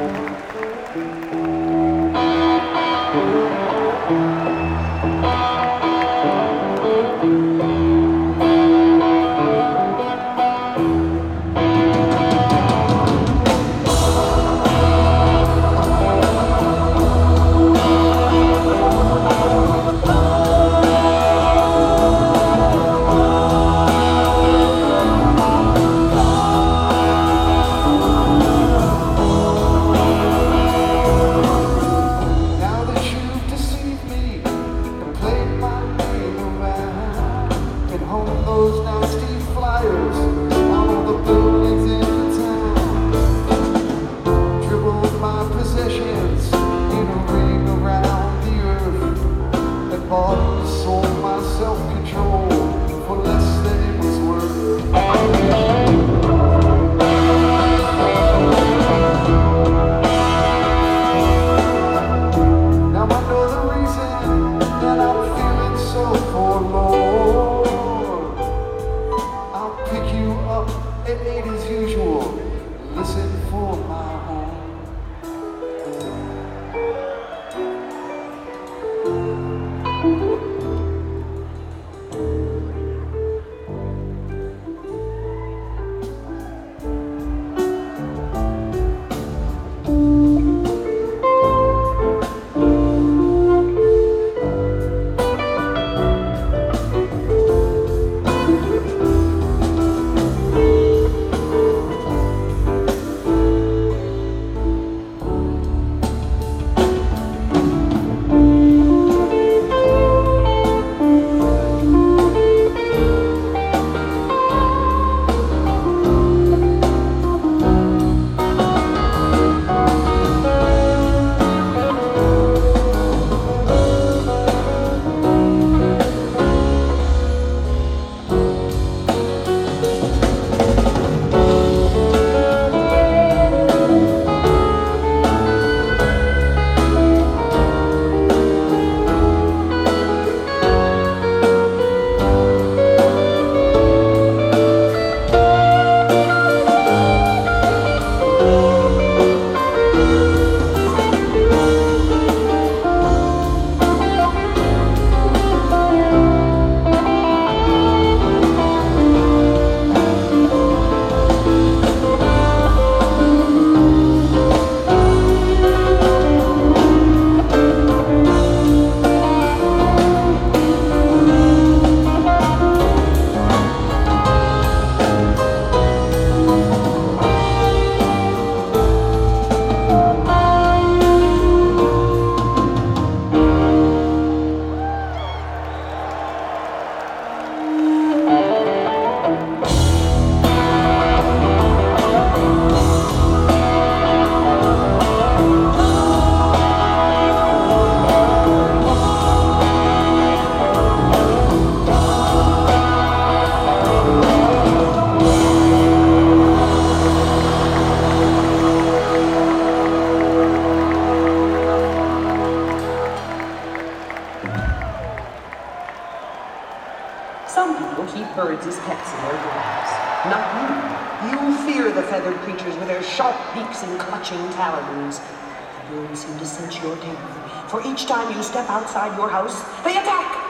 Some people keep birds as pets in their rooms. Not you. You fear the feathered creatures with their sharp beaks and clutching talons. The birds seem to sense your terror, for each time you step outside your house, they attack!